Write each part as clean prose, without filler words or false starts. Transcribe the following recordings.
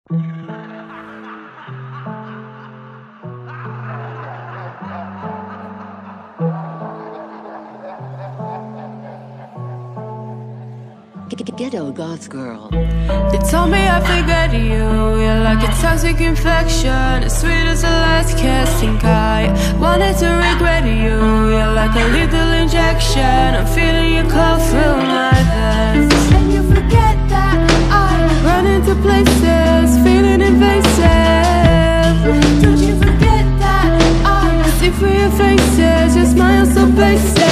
Ghetto Goth Girl. They told me I forget you. You're like a toxic infection, as sweet as the last casting I wanted to regret you. You're like a lethal injection. I'm feeling you call through my veins. And you forget that I run into places, feeling invasive. Don't you forget that I see through your faces, your smile so basic.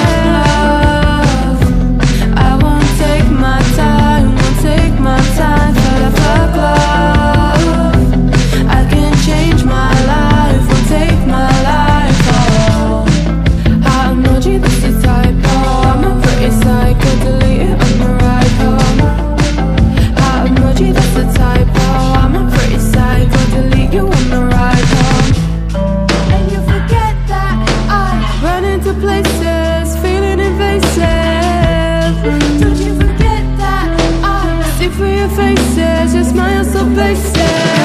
Places, feeling invasive. Don't you forget that I see through your faces, your smile so basic.